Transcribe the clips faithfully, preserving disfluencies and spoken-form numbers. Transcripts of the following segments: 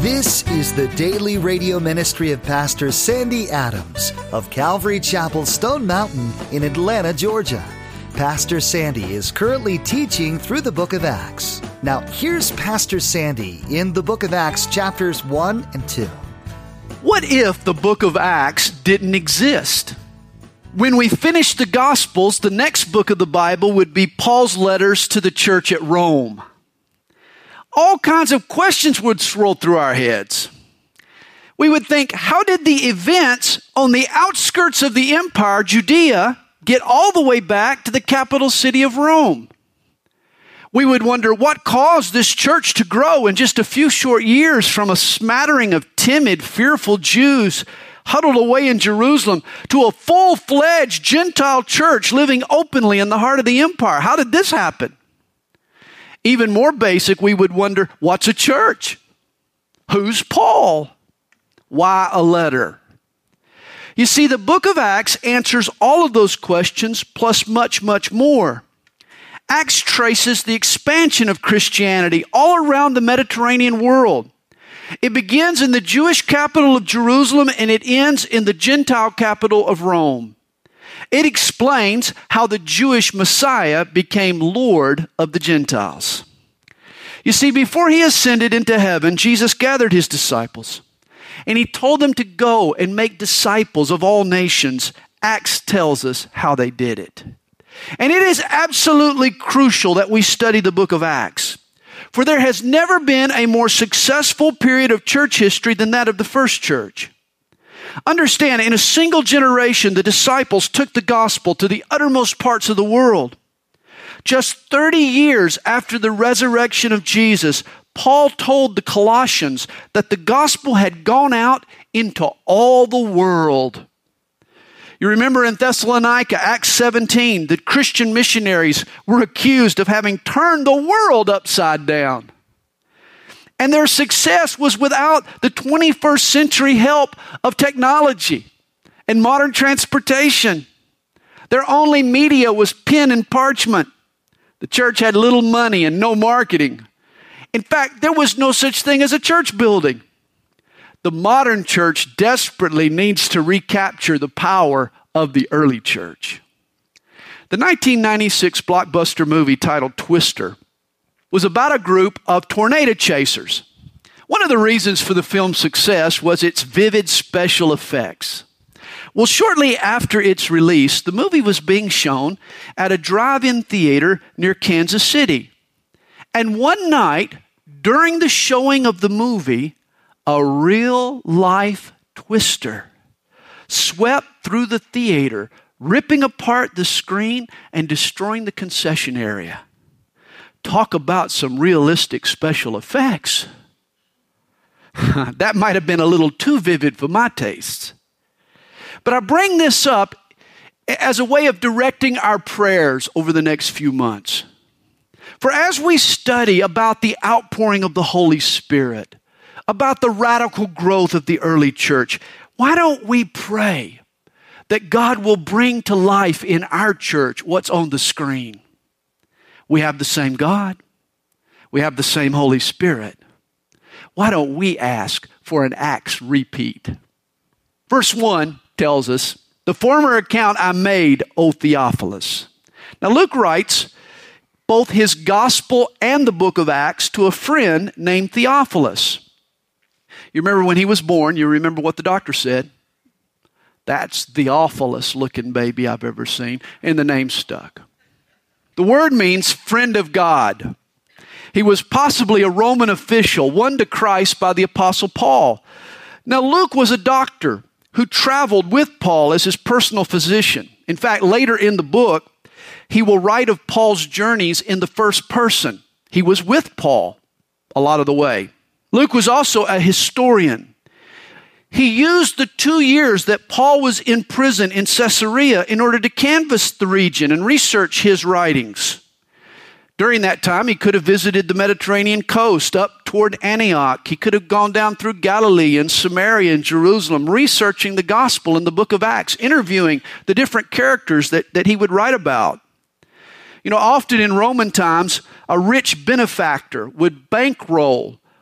This is the daily radio ministry of Pastor Sandy Adams of Calvary Chapel, Stone Mountain in Atlanta, Georgia. Pastor Sandy is currently teaching through the book of Acts. Now, here's Pastor Sandy in the book of Acts, chapters one and two. What if the book of Acts didn't exist? When we finish the Gospels, the next book of the Bible would be Paul's letters to the church at Rome. All kinds of questions would swirl through our heads. We would think, how did the events on the outskirts of the empire, Judea, get all the way back to the capital city of Rome? We would wonder what caused this church to grow in just a few short years from a smattering of timid, fearful Jews huddled away in Jerusalem to a full-fledged Gentile church living openly in the heart of the empire. How did this happen? Even more basic, we would wonder, what's a church? Who's Paul? Why a letter? You see, the book of Acts answers all of those questions, plus much, much more. Acts traces the expansion of Christianity all around the Mediterranean world. It begins in the Jewish capital of Jerusalem and it ends in the Gentile capital of Rome. It explains how the Jewish Messiah became Lord of the Gentiles. You see, before he ascended into heaven, Jesus gathered his disciples, and he told them to go and make disciples of all nations. Acts tells us how they did it. And it is absolutely crucial that we study the book of Acts, for there has never been a more successful period of church history than that of the first church. Understand, in a single generation, the disciples took the gospel to the uttermost parts of the world. Just thirty years after the resurrection of Jesus, Paul told the Colossians that the gospel had gone out into all the world. You remember in Thessalonica, Acts seventeen, the Christian missionaries were accused of having turned the world upside down. And their success was without the twenty-first century help of technology and modern transportation. Their only media was pen and parchment. The church had little money and no marketing. In fact, there was no such thing as a church building. The modern church desperately needs to recapture the power of the early church. The nineteen ninety-six blockbuster movie titled Twister was about a group of tornado chasers. One of the reasons for the film's success was its vivid special effects. Well, shortly after its release, the movie was being shown at a drive-in theater near Kansas City. And one night, during the showing of the movie, a real-life twister swept through the theater, ripping apart the screen and destroying the concession area. Talk about some realistic special effects. That might have been a little too vivid for my tastes. But I bring this up as a way of directing our prayers over the next few months. For as we study about the outpouring of the Holy Spirit, about the radical growth of the early church, why don't we pray that God will bring to life in our church what's on the screen? We have the same God. We have the same Holy Spirit. Why don't we ask for an Acts repeat? Verse one tells us, the former account I made, O Theophilus. Now Luke writes both his gospel and the book of Acts to a friend named Theophilus. You remember when he was born, you remember what the doctor said? That's the awfulest looking baby I've ever seen. And the name stuck. The word means friend of God. He was possibly a Roman official, won to Christ by the Apostle Paul. Now, Luke was a doctor who traveled with Paul as his personal physician. In fact, later in the book, he will write of Paul's journeys in the first person. He was with Paul a lot of the way. Luke was also a historian. He used the two years that Paul was in prison in Caesarea in order to canvass the region and research his writings. During that time, he could have visited the Mediterranean coast up toward Antioch. He could have gone down through Galilee and Samaria and Jerusalem, researching the gospel in the book of Acts, interviewing the different characters that, that he would write about. You know, often in Roman times, a rich benefactor would bankroll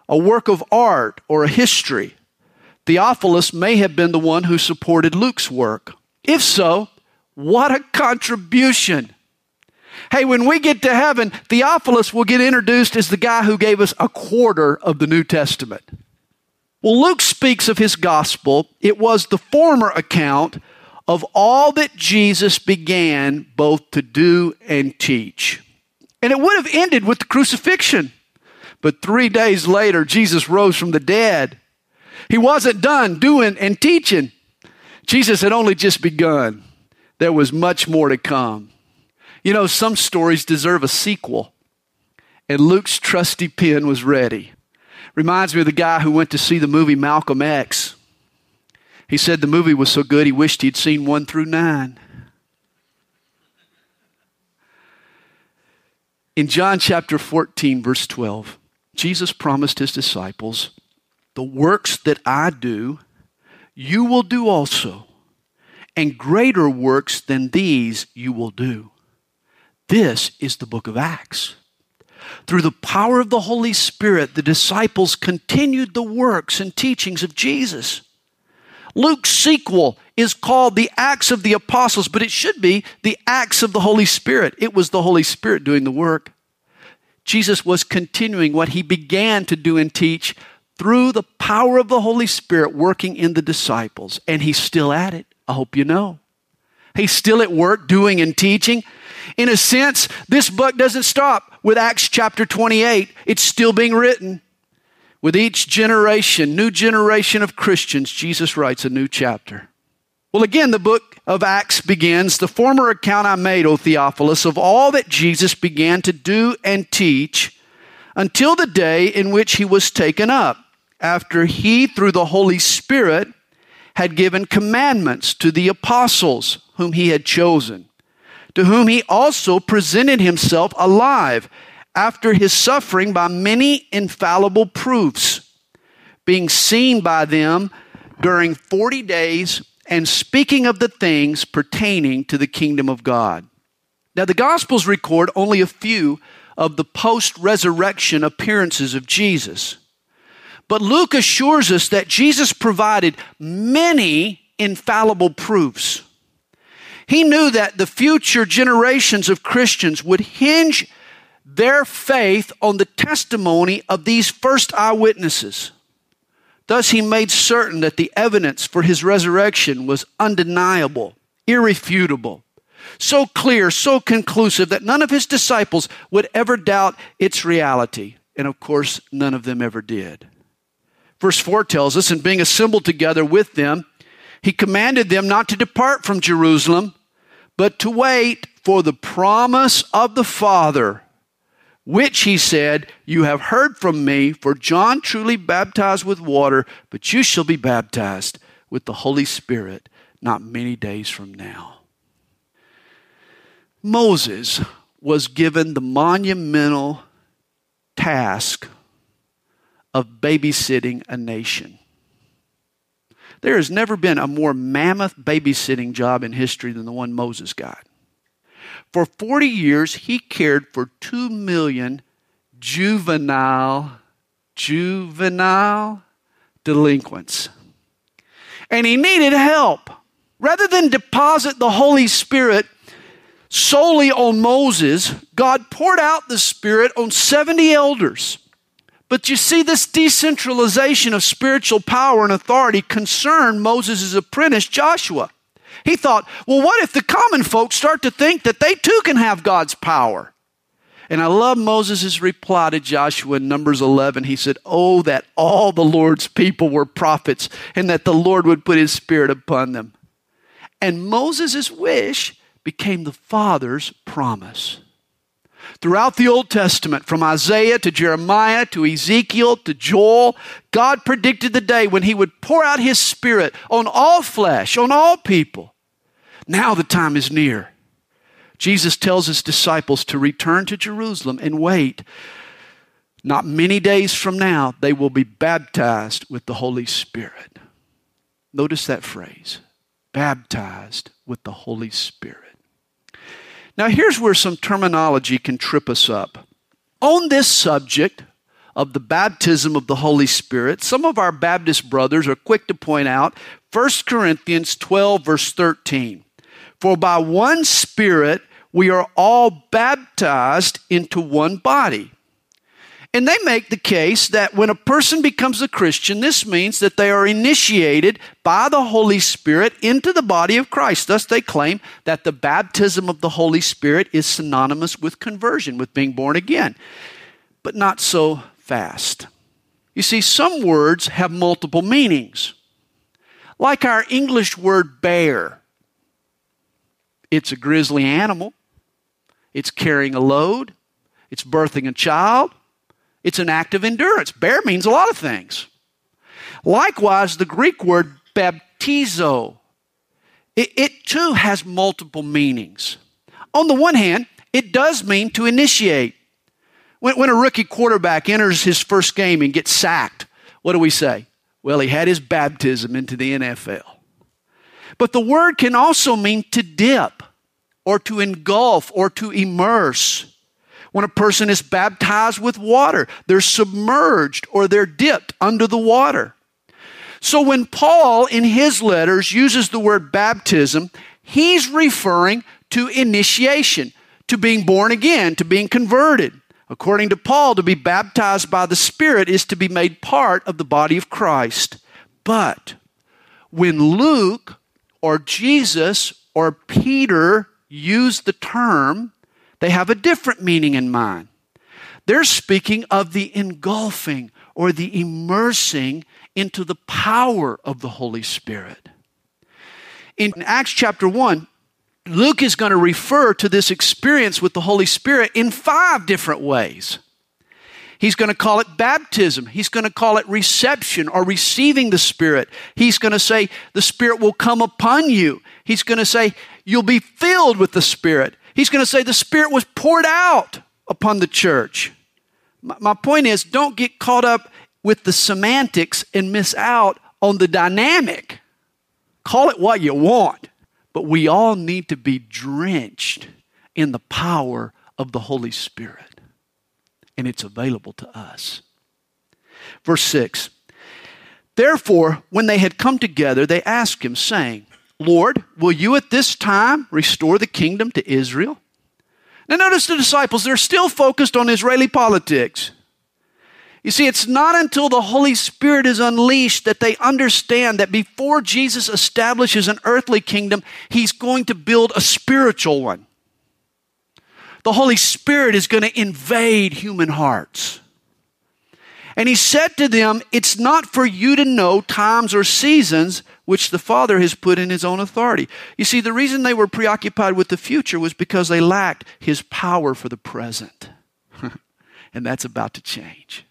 a work of art, or a history. Theophilus may have been the one who supported Luke's work. If so, what a contribution. Hey, when we get to heaven, Theophilus will get introduced as the guy who gave us a quarter of the New Testament. Well, Luke speaks of his gospel. It was the former account of all that Jesus began both to do and teach. And it would have ended with the crucifixion. But three days later, Jesus rose from the dead. He wasn't done doing and teaching. Jesus had only just begun. There was much more to come. You know, some stories deserve a sequel. And Luke's trusty pen was ready. Reminds me of the guy who went to see the movie Malcolm X. He said the movie was so good he wished he'd seen one through nine. In John chapter fourteen, verse twelve, Jesus promised his disciples, "The works that I do, you will do also, and greater works than these you will do." This is the book of Acts. Through the power of the Holy Spirit, the disciples continued the works and teachings of Jesus. Luke's sequel is called the Acts of the Apostles, but it should be the Acts of the Holy Spirit. It was the Holy Spirit doing the work. Jesus was continuing what he began to do and teach through the power of the Holy Spirit working in the disciples. And he's still at it. I hope you know. He's still at work doing and teaching. In a sense, this book doesn't stop with Acts chapter twenty-eight. It's still being written. With each generation, new generation of Christians, Jesus writes a new chapter. Well, again, the book of Acts begins, "The former account I made, O Theophilus, of all that Jesus began to do and teach until the day in which he was taken up, after he, through the Holy Spirit, had given commandments to the apostles whom he had chosen, to whom he also presented himself alive after his suffering by many infallible proofs, being seen by them during forty days and speaking of the things pertaining to the kingdom of God." Now, the Gospels record only a few of the post-resurrection appearances of Jesus. But Luke assures us that Jesus provided many infallible proofs. He knew that the future generations of Christians would hinge their faith on the testimony of these first eyewitnesses. Thus, he made certain that the evidence for his resurrection was undeniable, irrefutable, so clear, so conclusive that none of his disciples would ever doubt its reality. And of course, none of them ever did. Verse four tells us, "And being assembled together with them, he commanded them not to depart from Jerusalem, but to wait for the promise of the Father, which he said, you have heard from me, for John truly baptized with water, but you shall be baptized with the Holy Spirit not many days from now." Moses was given the monumental task of babysitting a nation. There has never been a more mammoth babysitting job in history than the one Moses got. For forty years, he cared for two million juvenile, juvenile delinquents. And he needed help. Rather than deposit the Holy Spirit solely on Moses, God poured out the Spirit on seventy elders. But you see, this decentralization of spiritual power and authority concerned Moses' apprentice, Joshua. He thought, well, what if the common folk start to think that they too can have God's power? And I love Moses' reply to Joshua in Numbers eleven. He said, "Oh, that all the Lord's people were prophets, and that the Lord would put his Spirit upon them." And Moses' wish became the Father's promise. Throughout the Old Testament, from Isaiah to Jeremiah to Ezekiel to Joel, God predicted the day when he would pour out his Spirit on all flesh, on all people. Now the time is near. Jesus tells his disciples to return to Jerusalem and wait. Not many days from now, they will be baptized with the Holy Spirit. Notice that phrase, baptized with the Holy Spirit. Now here's where some terminology can trip us up. On this subject, of the baptism of the Holy Spirit, some of our Baptist brothers are quick to point out First Corinthians twelve, verse thirteen. For by one Spirit we are all baptized into one body. And they make the case that when a person becomes a Christian, this means that they are initiated by the Holy Spirit into the body of Christ. Thus, they claim that the baptism of the Holy Spirit is synonymous with conversion, with being born again. But not so fast. You see, some words have multiple meanings. Like our English word bear. It's a grizzly animal. It's carrying a load. It's birthing a child. It's an act of endurance. Bear means a lot of things. Likewise, the Greek word baptizo, it, it too has multiple meanings. On the one hand, it does mean to initiate. When, when a rookie quarterback enters his first game and gets sacked, what do we say? Well, he had his baptism into the N F L. But the word can also mean to dip or to engulf or to immerse. When a person is baptized with water, they're submerged or they're dipped under the water. So when Paul in his letters uses the word baptism, he's referring to initiation, to being born again, to being converted. According to Paul, to be baptized by the Spirit is to be made part of the body of Christ. But when Luke or Jesus or Peter use the term, they have a different meaning in mind. They're speaking of the engulfing or the immersing into the power of the Holy Spirit. In Acts chapter one, Luke is going to refer to this experience with the Holy Spirit in five different ways. He's going to call it baptism. He's going to call it reception or receiving the Spirit. He's going to say the Spirit will come upon you. He's going to say you'll be filled with the Spirit. He's going to say the Spirit was poured out upon the church. My, my point is, don't get caught up with the semantics and miss out on the dynamic. Call it what you want, but we all need to be drenched in the power of the Holy Spirit. And it's available to us. Verse six. Therefore, when they had come together, they asked him, saying, Lord, will you at this time restore the kingdom to Israel? Now notice the disciples, they're still focused on Israeli politics. You see, it's not until the Holy Spirit is unleashed that they understand that before Jesus establishes an earthly kingdom, he's going to build a spiritual one. The Holy Spirit is going to invade human hearts. And he said to them, it's not for you to know times or seasons which the Father has put in his own authority. You see, the reason they were preoccupied with the future was because they lacked his power for the present. And that's about to change.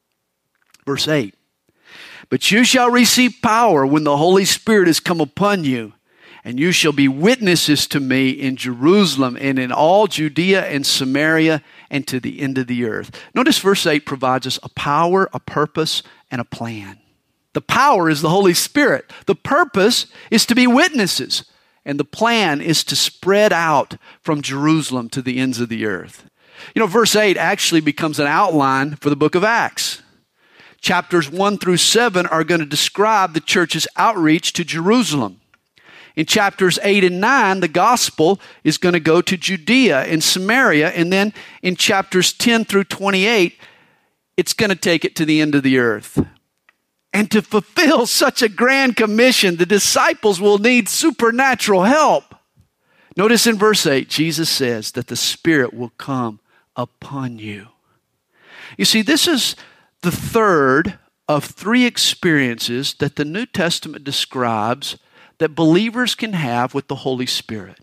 Verse eight, but you shall receive power when the Holy Spirit has come upon you, and you shall be witnesses to me in Jerusalem and in all Judea and Samaria and to the end of the earth. Notice verse eight provides us a power, a purpose, and a plan. The power is the Holy Spirit. The purpose is to be witnesses. And the plan is to spread out from Jerusalem to the ends of the earth. You know, verse eight actually becomes an outline for the book of Acts. Chapters one through seven are going to describe the church's outreach to Jerusalem. In chapters eight and nine, the gospel is going to go to Judea and Samaria. And then in chapters ten through twenty-eight, it's going to take it to the end of the earth. And to fulfill such a grand commission, the disciples will need supernatural help. Notice in verse eight, Jesus says that the Spirit will come upon you. You see, this is the third of three experiences that the New Testament describes that believers can have with the Holy Spirit.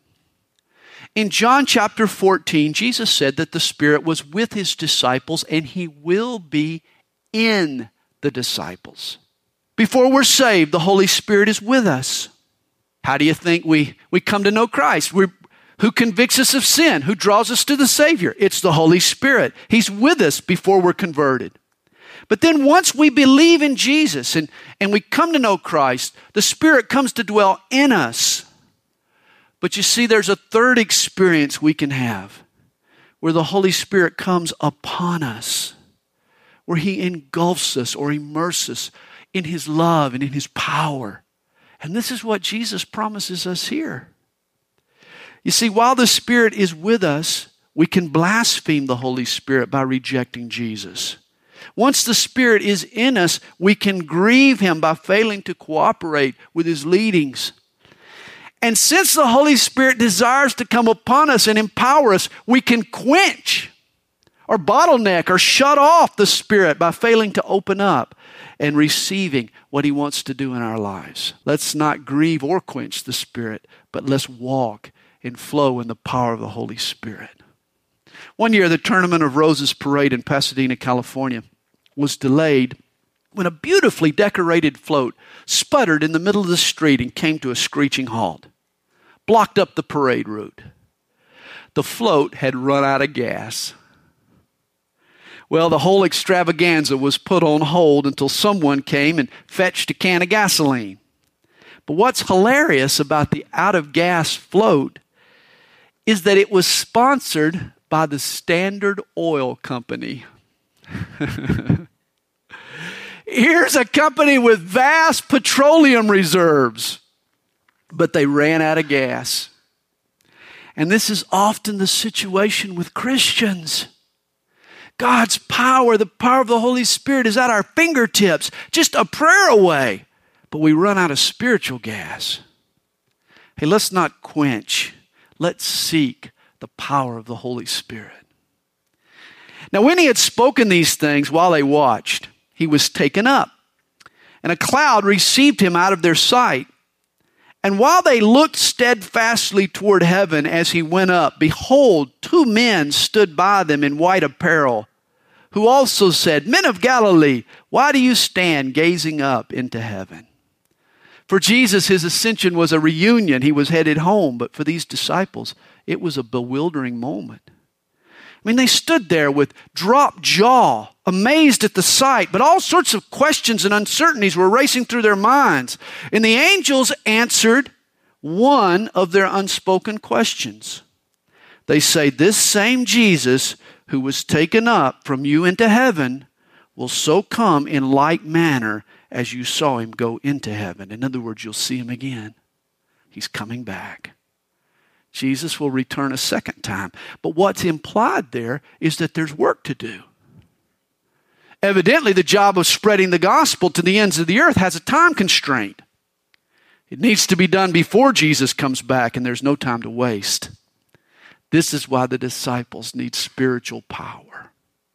In John chapter fourteen, Jesus said that the Spirit was with his disciples and he will be in the disciples. Before we're saved, the Holy Spirit is with us. How do you think we, we come to know Christ? We're, who convicts us of sin? Who draws us to the Savior? It's the Holy Spirit. He's with us before we're converted. But then once we believe in Jesus and, and we come to know Christ, the Spirit comes to dwell in us. But you see, there's a third experience we can have where the Holy Spirit comes upon us. where He engulfs us or immerses us in His love and in His power. And this is what Jesus promises us here. You see, while the Spirit is with us, we can blaspheme the Holy Spirit by rejecting Jesus. Once the Spirit is in us, we can grieve Him by failing to cooperate with His leadings. And since the Holy Spirit desires to come upon us and empower us, we can quench or bottleneck or shut off the Spirit by failing to open up and receiving what He wants to do in our lives. Let's not grieve or quench the Spirit, but let's walk and flow in the power of the Holy Spirit. One year, the Tournament of Roses parade in Pasadena, California, was delayed when a beautifully decorated float sputtered in the middle of the street and came to a screeching halt, blocked up the parade route. The float had run out of gas. Well, the whole extravaganza was put on hold until someone came and fetched a can of gasoline. But what's hilarious about the out-of-gas float is that it was sponsored by the Standard Oil Company. Here's a company with vast petroleum reserves, but they ran out of gas. And this is often the situation with Christians. God's power, the power of the Holy Spirit is at our fingertips, just a prayer away, but we run out of spiritual gas. Hey, let's not quench. Let's seek the power of the Holy Spirit. Now, when He had spoken these things while they watched, He was taken up, and a cloud received Him out of their sight. And while they looked steadfastly toward heaven as He went up, behold, two men stood by them in white apparel, who also said, Men of Galilee, why do you stand gazing up into heaven? For Jesus, His ascension was a reunion. He was headed home. But for these disciples, it was a bewildering moment. I mean, they stood there with dropped jaw, amazed at the sight, but all sorts of questions and uncertainties were racing through their minds. And the angels answered one of their unspoken questions. They say, This same Jesus who was taken up from you into heaven will so come in like manner as you saw Him go into heaven. In other words, you'll see Him again. He's coming back. Jesus will return a second time. But what's implied there is that there's work to do. Evidently, the job of spreading the gospel to the ends of the earth has a time constraint. It needs to be done before Jesus comes back, and there's no time to waste. This is why the disciples need spiritual power.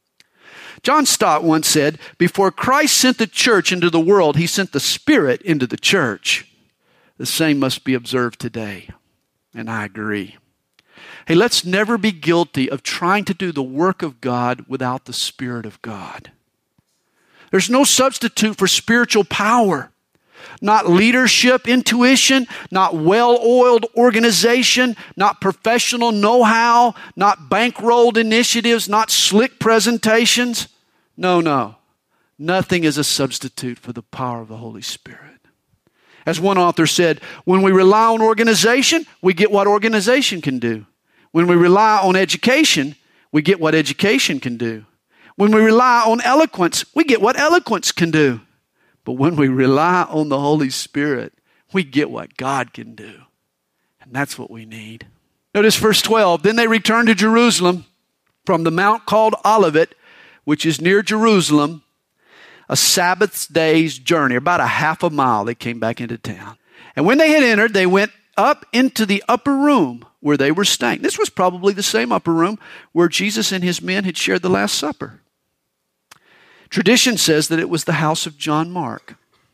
John Stott once said, Before Christ sent the church into the world, He sent the Spirit into the church. The same must be observed today. And I agree. Hey, let's never be guilty of trying to do the work of God without the Spirit of God. There's no substitute for spiritual power. Not leadership, intuition, not well-oiled organization, not professional know-how, not bankrolled initiatives, not slick presentations. No, no. Nothing is a substitute for the power of the Holy Spirit. As one author said, when we rely on organization, we get what organization can do. When we rely on education, we get what education can do. When we rely on eloquence, we get what eloquence can do. But when we rely on the Holy Spirit, we get what God can do. And that's what we need. Notice verse twelve. Then they returned to Jerusalem from the mount called Olivet, which is near Jerusalem, a Sabbath day's journey, about a half a mile. They came back into town. And when they had entered, they went up into the upper room where they were staying. This was probably the same upper room where Jesus and His men had shared the Last Supper. Tradition says that it was the house of John Mark.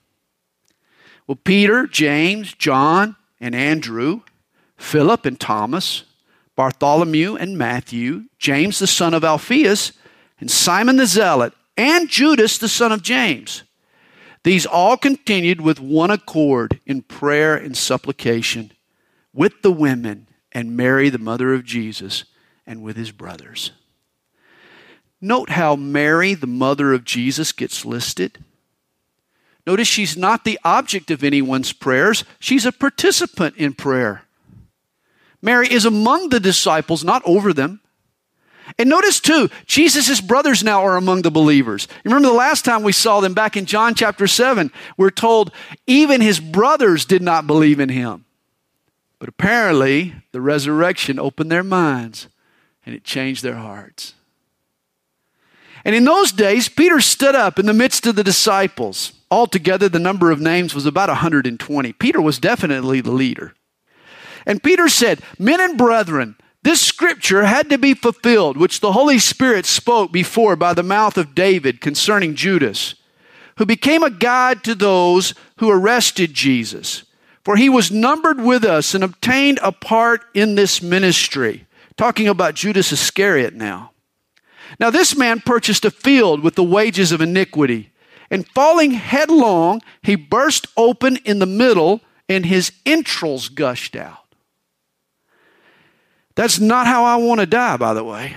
Well, Peter, James, John, and Andrew, Philip and Thomas, Bartholomew and Matthew, James the son of Alphaeus, and Simon the Zealot, and Judas the son of James. These all continued with one accord in prayer and supplication with the women and Mary, the mother of Jesus, and with His brothers. Note how Mary, the mother of Jesus, gets listed. Notice she's not the object of anyone's prayers. She's a participant in prayer. Mary is among the disciples, not over them. And notice too, Jesus' brothers now are among the believers. You remember the last time we saw them back in John chapter seven, we're told even his brothers did not believe in him. But apparently the resurrection opened their minds and it changed their hearts. And in those days, Peter stood up in the midst of the disciples. Altogether, the number of names was about one hundred twenty. Peter was definitely the leader. And Peter said, "Men and brethren, this scripture had to be fulfilled, which the Holy Spirit spoke before by the mouth of David concerning Judas, who became a guide to those who arrested Jesus. For he was numbered with us and obtained a part in this ministry." Talking about Judas Iscariot now. "Now this man purchased a field with the wages of iniquity, and falling headlong, he burst open in the middle, and his entrails gushed out." That's not how I want to die, by the way.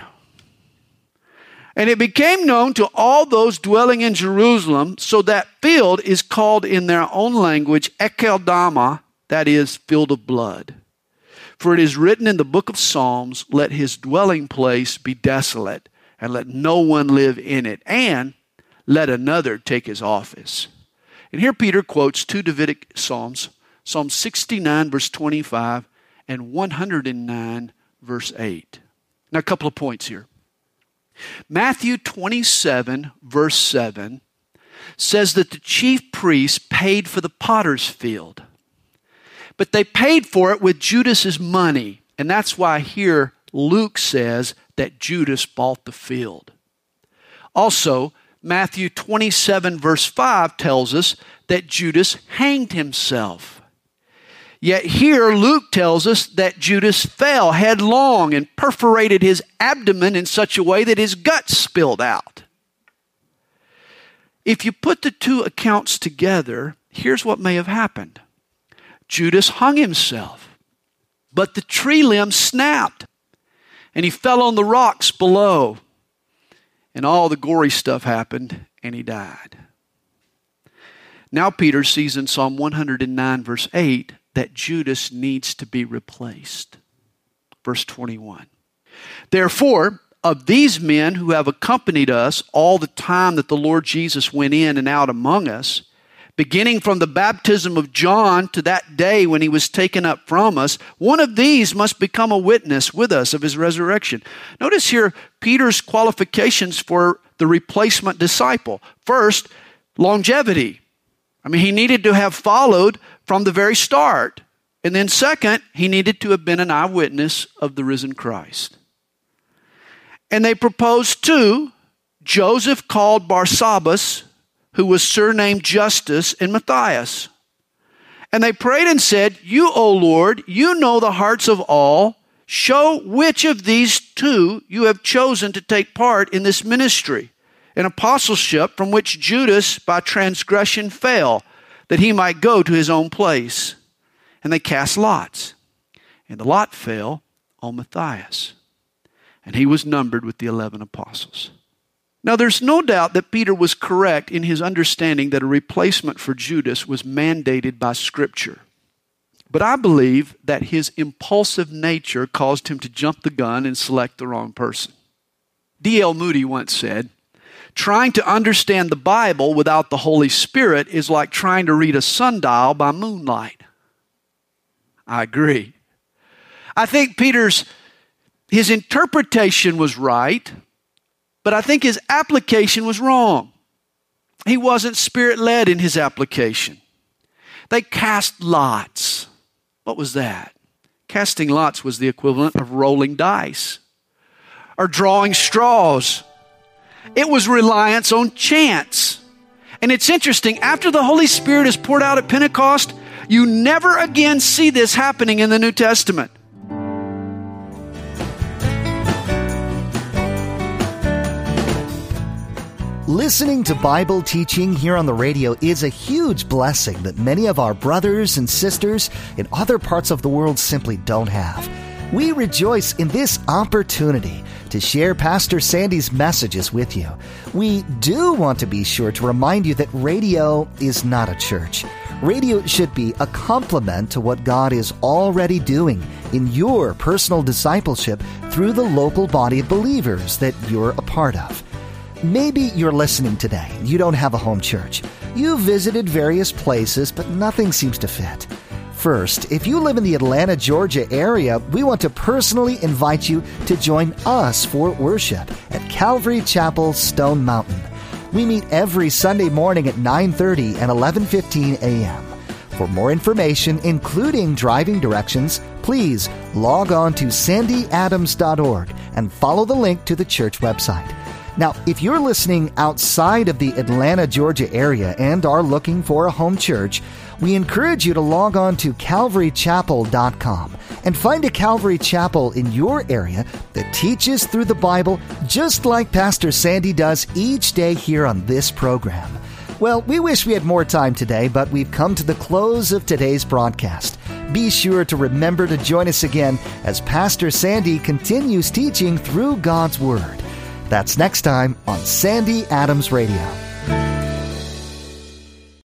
"And it became known to all those dwelling in Jerusalem, so that field is called in their own language Ekeldama, that is, field of blood. For it is written in the book of Psalms, let his dwelling place be desolate, and let no one live in it, and let another take his office." And here Peter quotes two Davidic Psalms, Psalm sixty-nine, verse twenty-five, and one hundred nine, verse eight. Now, a couple of points here. Matthew twenty-seven, verse seven, says that the chief priests paid for the potter's field. But they paid for it with Judas's money. And that's why here Luke says that Judas bought the field. Also, Matthew twenty-seven, verse five tells us that Judas hanged himself. Yet here Luke tells us that Judas fell headlong and perforated his abdomen in such a way that his guts spilled out. If you put the two accounts together, here's what may have happened. Judas hung himself, but the tree limb snapped, and he fell on the rocks below, and all the gory stuff happened, and he died. Now Peter sees in Psalm one hundred nine, verse eight, that Judas needs to be replaced. Verse twenty-one. "Therefore, of these men who have accompanied us all the time that the Lord Jesus went in and out among us, beginning from the baptism of John to that day when he was taken up from us, one of these must become a witness with us of his resurrection." Notice here Peter's qualifications for the replacement disciple. First, longevity. I mean, he needed to have followed from the very start. And then second, he needed to have been an eyewitness of the risen Christ. And they proposed two, Joseph called Barsabbas, who was surnamed Justus, and Matthias. And they prayed and said, "You, O Lord, you know the hearts of all. Show which of these two you have chosen to take part in this ministry, an apostleship from which Judas by transgression fell, that he might go to his own place." And they cast lots. And the lot fell on Matthias. And he was numbered with the eleven apostles. Now, there's no doubt that Peter was correct in his understanding that a replacement for Judas was mandated by Scripture. But I believe that his impulsive nature caused him to jump the gun and select the wrong person. D L Moody once said, "Trying to understand the Bible without the Holy Spirit is like trying to read a sundial by moonlight." I agree. I think Peter's, his interpretation was right, but I think his application was wrong. He wasn't Spirit-led in his application. They cast lots. What was that? Casting lots was the equivalent of rolling dice or drawing straws. It was reliance on chance. And it's interesting, after the Holy Spirit is poured out at Pentecost, you never again see this happening in the New Testament. Listening to Bible teaching here on the radio is a huge blessing that many of our brothers and sisters in other parts of the world simply don't have. We rejoice in this opportunity to share Pastor Sandy's messages with you. We do want to be sure to remind you that radio is not a church. Radio should be a complement to what God is already doing in your personal discipleship through the local body of believers that you're a part of. Maybe you're listening today and you don't have a home church. You've visited various places, but nothing seems to fit. First, if you live in the Atlanta, Georgia area, we want to personally invite you to join us for worship at Calvary Chapel, Stone Mountain. We meet every Sunday morning at nine thirty and eleven fifteen a.m. For more information, including driving directions, please log on to sandy adams dot org and follow the link to the church website. Now, if you're listening outside of the Atlanta, Georgia area and are looking for a home church, we encourage you to log on to calvary chapel dot com and find a Calvary Chapel in your area that teaches through the Bible just like Pastor Sandy does each day here on this program. Well, we wish we had more time today, but we've come to the close of today's broadcast. Be sure to remember to join us again as Pastor Sandy continues teaching through God's Word. That's next time on Sandy Adams Radio.